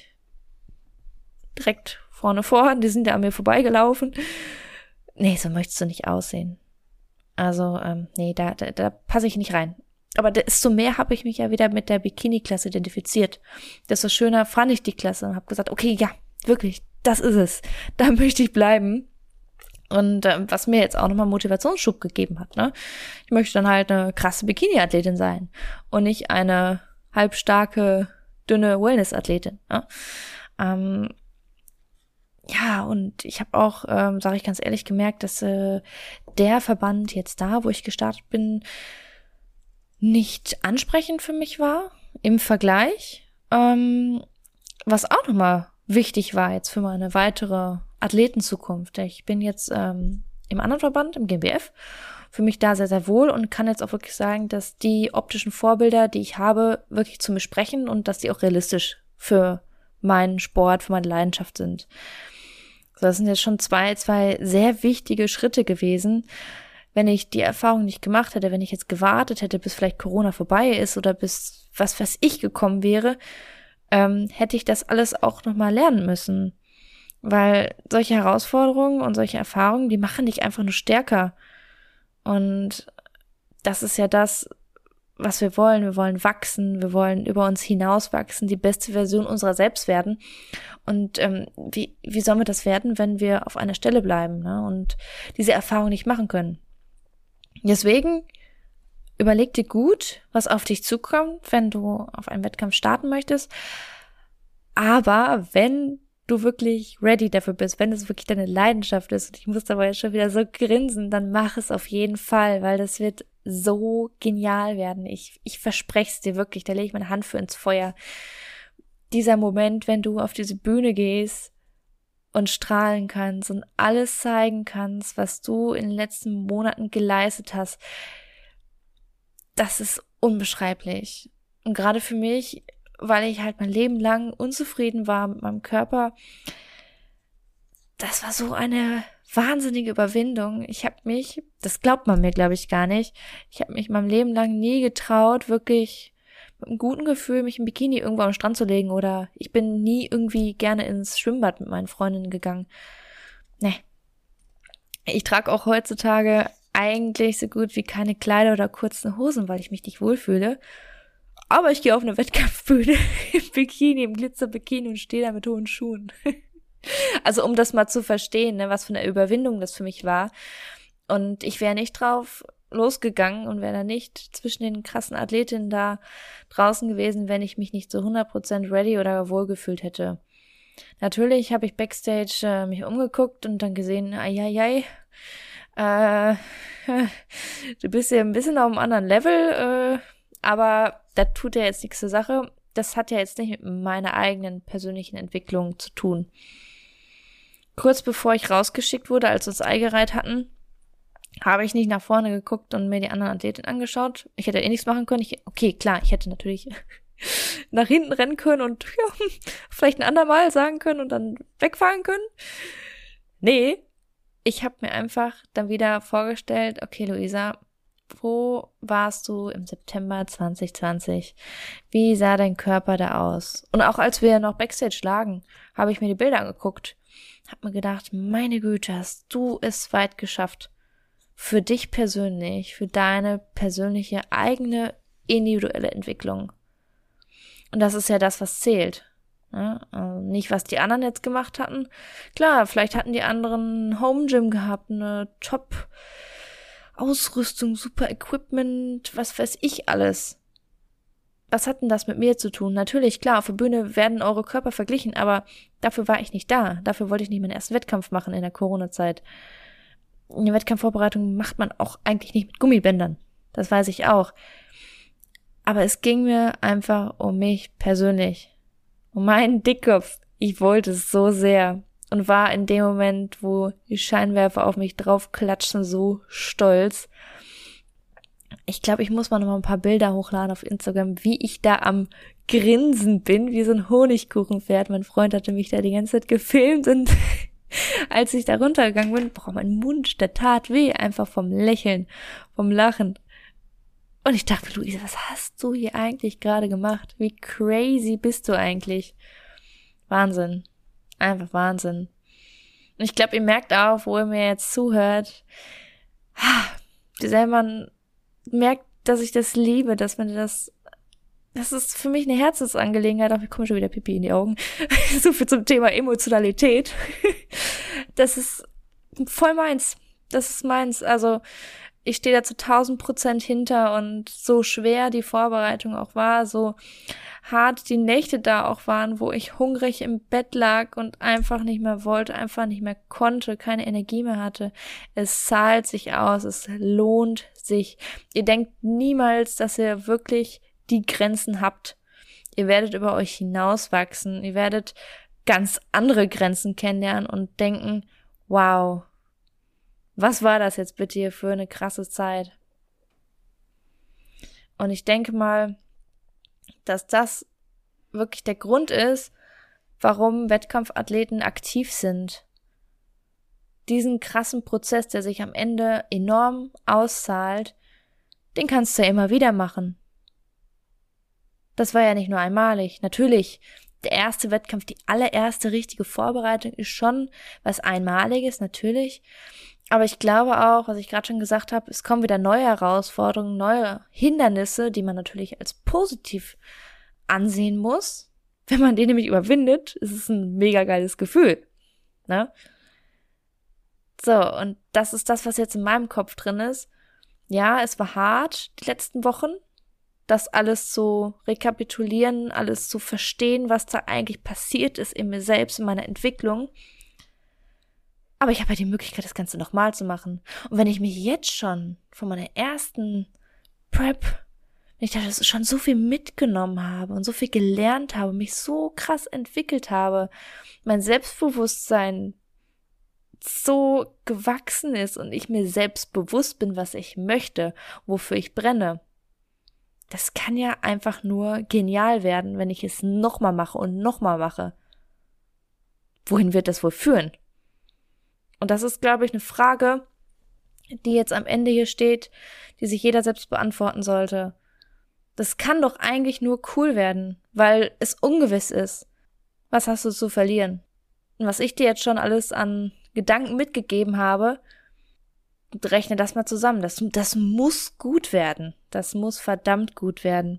S1: direkt vorne vor, die sind ja an mir vorbeigelaufen, nee, so möchtest du nicht aussehen. Also, ähm, nee, da, da, da passe ich nicht rein. Aber desto mehr habe ich mich ja wieder mit der Bikini-Klasse identifiziert. Desto schöner fand ich die Klasse und habe gesagt, okay, ja, wirklich, das ist es. Da möchte ich bleiben. Und äh, was mir jetzt auch nochmal Motivationsschub gegeben hat, ne? Ich möchte dann halt eine krasse Bikini-Athletin sein und nicht eine halbstarke, dünne Wellness-Athletin, ne? Ähm, ja, und ich habe auch, ähm, sage ich ganz ehrlich, gemerkt, dass äh, der Verband jetzt da, wo ich gestartet bin, nicht ansprechend für mich war im Vergleich. Ähm, was auch nochmal wichtig war jetzt für meine weitere Athletenzukunft. Ich bin jetzt ähm, im anderen Verband, im G M B F, für mich da sehr, sehr wohl und kann jetzt auch wirklich sagen, dass die optischen Vorbilder, die ich habe, wirklich zu mir sprechen und dass die auch realistisch für meinen Sport, für meine Leidenschaft sind. So, das sind jetzt schon zwei, zwei sehr wichtige Schritte gewesen. Wenn ich die Erfahrung nicht gemacht hätte, wenn ich jetzt gewartet hätte, bis vielleicht Corona vorbei ist oder bis was weiß ich gekommen wäre, ähm, hätte ich das alles auch nochmal lernen müssen. Weil solche Herausforderungen und solche Erfahrungen, die machen dich einfach nur stärker. Und das ist ja das, was wir wollen. Wir wollen wachsen, wir wollen über uns hinaus wachsen, die beste Version unserer selbst werden. Und ähm, wie, wie sollen wir das werden, wenn wir auf einer Stelle bleiben, ne? Und diese Erfahrung nicht machen können? Deswegen überleg dir gut, was auf dich zukommt, wenn du auf einen Wettkampf starten möchtest. Aber wenn du wirklich ready dafür bist, wenn es wirklich deine Leidenschaft ist, und ich muss dabei jetzt schon wieder so grinsen, dann mach es auf jeden Fall, weil das wird so genial werden. Ich, ich verspreche es dir wirklich, da lege ich meine Hand für ins Feuer. Dieser Moment, wenn du auf diese Bühne gehst und strahlen kannst und alles zeigen kannst, was du in den letzten Monaten geleistet hast, das ist unbeschreiblich. Und gerade für mich, weil ich halt mein Leben lang unzufrieden war mit meinem Körper, das war so eine wahnsinnige Überwindung. Ich habe mich, das glaubt man mir, glaube ich, gar nicht, ich habe mich mein Leben lang nie getraut, wirklich mit einem guten Gefühl mich im Bikini irgendwo am Strand zu legen oder ich bin nie irgendwie gerne ins Schwimmbad mit meinen Freundinnen gegangen. Ne. Ich trage auch heutzutage eigentlich so gut wie keine Kleider oder kurzen Hosen, weil ich mich nicht wohlfühle. Aber ich gehe auf eine Wettkampfbühne im Bikini, im Glitzerbikini und stehe da mit hohen Schuhen. Also um das mal zu verstehen, ne, was für eine Überwindung das für mich war. Und ich wäre nicht drauf losgegangen und wäre da nicht zwischen den krassen Athletinnen da draußen gewesen, wenn ich mich nicht so hundert Prozent ready oder wohlgefühlt hätte. Natürlich habe ich Backstage äh, mich umgeguckt und dann gesehen, ai, ai, ai, äh, du bist ja ein bisschen auf einem anderen Level, äh, aber das tut ja jetzt nichts zur Sache. Das hat ja jetzt nicht mit meiner eigenen persönlichen Entwicklung zu tun. Kurz bevor ich rausgeschickt wurde, als wir das Ei gereiht hatten, habe ich nicht nach vorne geguckt und mir die anderen Athletinnen angeschaut. Ich hätte eh nichts machen können. Ich, okay, klar, ich hätte natürlich nach hinten rennen können und ja, vielleicht ein andermal sagen können und dann wegfahren können. Nee, ich habe mir einfach dann wieder vorgestellt, okay, Luisa, wo warst du im September zwanzig zwanzig? Wie sah dein Körper da aus? Und auch als wir noch Backstage lagen, habe ich mir die Bilder angeguckt. Hab mir gedacht, meine Güte, hast du es weit geschafft. Für dich persönlich, für deine persönliche, eigene, individuelle Entwicklung. Und das ist ja das, was zählt. Ja, also nicht, was die anderen jetzt gemacht hatten. Klar, vielleicht hatten die anderen ein Home Gym gehabt, eine Top Ausrüstung, super Equipment, was weiß ich alles. Was hat denn das mit mir zu tun? Natürlich, klar, auf der Bühne werden eure Körper verglichen, aber dafür war ich nicht da. Dafür wollte ich nicht meinen ersten Wettkampf machen in der Corona-Zeit. Eine Wettkampfvorbereitung macht man auch eigentlich nicht mit Gummibändern. Das weiß ich auch. Aber es ging mir einfach um mich persönlich. Um meinen Dickkopf. Ich wollte es so sehr. Und war in dem Moment, wo die Scheinwerfer auf mich draufklatschen, so stolz. Ich glaube, ich muss mal noch mal ein paar Bilder hochladen auf Instagram, wie ich da am Grinsen bin, wie so ein Honigkuchenpferd. Mein Freund hatte mich da die ganze Zeit gefilmt und als ich da runtergegangen bin, boah, mein Mund, der tat weh, einfach vom Lächeln, vom Lachen. Und ich dachte, Luise, was hast du hier eigentlich gerade gemacht? Wie crazy bist du eigentlich? Wahnsinn. Einfach Wahnsinn. Und ich glaube, ihr merkt auch, wo ihr mir jetzt zuhört, dieser Mann merkt, dass ich das liebe, dass man das, das ist für mich eine Herzensangelegenheit, auch mir kommt schon wieder Pipi in die Augen, so viel zum Thema Emotionalität. Das ist voll meins, das ist meins, also ich stehe da zu tausend Prozent hinter und so schwer die Vorbereitung auch war, so hart die Nächte da auch waren, wo ich hungrig im Bett lag und einfach nicht mehr wollte, einfach nicht mehr konnte, keine Energie mehr hatte. Es zahlt sich aus, es lohnt sich. Ihr denkt niemals, dass ihr wirklich die Grenzen habt. Ihr werdet über euch hinauswachsen, ihr werdet ganz andere Grenzen kennenlernen und denken, wow, was war das jetzt bitte hier für eine krasse Zeit? Und ich denke mal, dass das wirklich der Grund ist, warum Wettkampfathleten aktiv sind. Diesen krassen Prozess, der sich am Ende enorm auszahlt, den kannst du ja immer wieder machen. Das war ja nicht nur einmalig. Natürlich, der erste Wettkampf, die allererste richtige Vorbereitung ist schon was Einmaliges, natürlich. Aber ich glaube auch, was ich gerade schon gesagt habe, es kommen wieder neue Herausforderungen, neue Hindernisse, die man natürlich als positiv ansehen muss. Wenn man den nämlich überwindet, ist es ein mega geiles Gefühl. Ne? So, und das ist das, was jetzt in meinem Kopf drin ist. Ja, es war hart, die letzten Wochen, das alles zu rekapitulieren, alles zu verstehen, was da eigentlich passiert ist in mir selbst, in meiner Entwicklung. Aber ich habe ja die Möglichkeit, das Ganze nochmal zu machen. Und wenn ich mich jetzt schon von meiner ersten Prep, wenn ich da schon so viel mitgenommen habe und so viel gelernt habe, mich so krass entwickelt habe, mein Selbstbewusstsein so gewachsen ist und ich mir selbst bewusst bin, was ich möchte, wofür ich brenne, das kann ja einfach nur genial werden, wenn ich es nochmal mache und nochmal mache. Wohin wird das wohl führen? Und das ist, glaube ich, eine Frage, die jetzt am Ende hier steht, die sich jeder selbst beantworten sollte. Das kann doch eigentlich nur cool werden, weil es ungewiss ist. Was hast du zu verlieren? Und was ich dir jetzt schon alles an Gedanken mitgegeben habe, rechne das mal zusammen. Das, das muss gut werden. Das muss verdammt gut werden.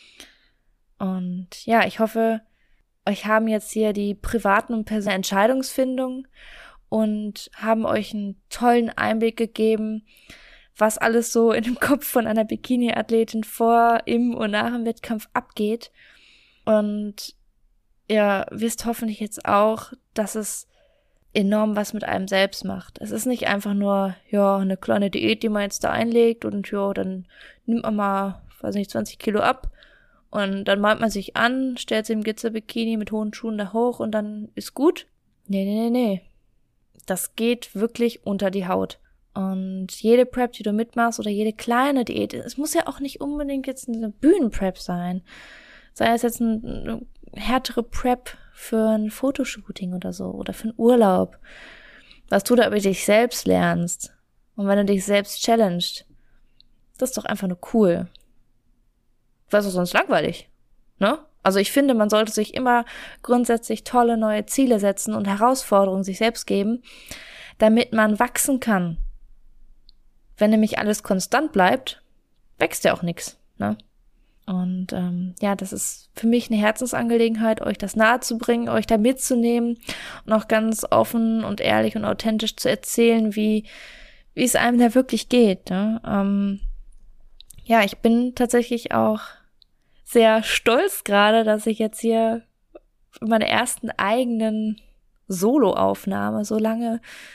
S1: Und ja, ich hoffe, euch haben jetzt hier die privaten und persönlichen Entscheidungsfindungen und haben euch einen tollen Einblick gegeben, was alles so in dem Kopf von einer Bikini-Athletin vor, im und nach dem Wettkampf abgeht. Und ihr wisst hoffentlich jetzt auch, dass es enorm was mit einem selbst macht. Es ist nicht einfach nur, ja, eine kleine Diät, die man jetzt da einlegt und ja, dann nimmt man mal, weiß nicht, zwanzig Kilo ab und dann malt man sich an, stellt sich im Glitzer-Bikini mit hohen Schuhen da hoch und dann ist gut. Nee, nee, nee, nee. Das geht wirklich unter die Haut. Und jede Prep, die du mitmachst oder jede kleine Diät, es muss ja auch nicht unbedingt jetzt eine Bühnenprep sein. Sei es jetzt eine härtere Prep für ein Fotoshooting oder so oder für einen Urlaub. Was du da über dich selbst lernst und wenn du dich selbst challengest, das ist doch einfach nur cool. Was ist sonst langweilig, ne? Also ich finde, man sollte sich immer grundsätzlich tolle neue Ziele setzen und Herausforderungen sich selbst geben, damit man wachsen kann. Wenn nämlich alles konstant bleibt, wächst ja auch nichts, ne? Und ähm, ja, das ist für mich eine Herzensangelegenheit, euch das nahezubringen, euch da mitzunehmen und auch ganz offen und ehrlich und authentisch zu erzählen, wie wie es einem da wirklich geht, ne? Ähm, ja, ich bin tatsächlich auch sehr stolz gerade, dass ich jetzt hier meine ersten eigenen Solo-Aufnahme so lange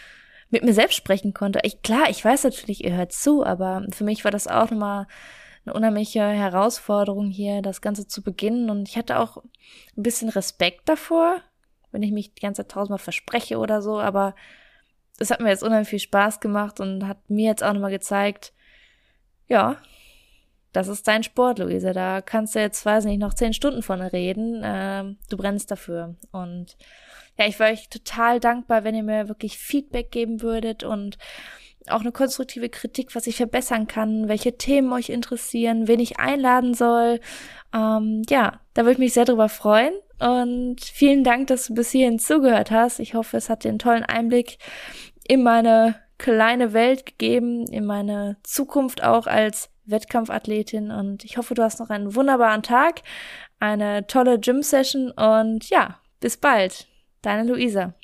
S1: mit mir selbst sprechen konnte. Ich, klar, ich weiß natürlich, ihr hört zu, aber für mich war das auch nochmal eine unheimliche Herausforderung hier, das Ganze zu beginnen. Und ich hatte auch ein bisschen Respekt davor, wenn ich mich die ganze Zeit tausendmal verspreche oder so, aber es hat mir jetzt unheimlich viel Spaß gemacht und hat mir jetzt auch nochmal gezeigt, ja, das ist dein Sport, Luisa, da kannst du jetzt, weiß nicht, noch zehn Stunden von reden, ähm, du brennst dafür. Und ja, ich war euch total dankbar, wenn ihr mir wirklich Feedback geben würdet und auch eine konstruktive Kritik, was ich verbessern kann, welche Themen euch interessieren, wen ich einladen soll. Ähm, ja, da würde ich mich sehr drüber freuen. Und vielen Dank, dass du bis hierhin zugehört hast. Ich hoffe, es hat dir einen tollen Einblick in meine kleine Welt gegeben, in meine Zukunft auch als Wettkampfathletin. Und ich hoffe, du hast noch einen wunderbaren Tag, eine tolle Gym-Session und ja, bis bald. Deine Luisa.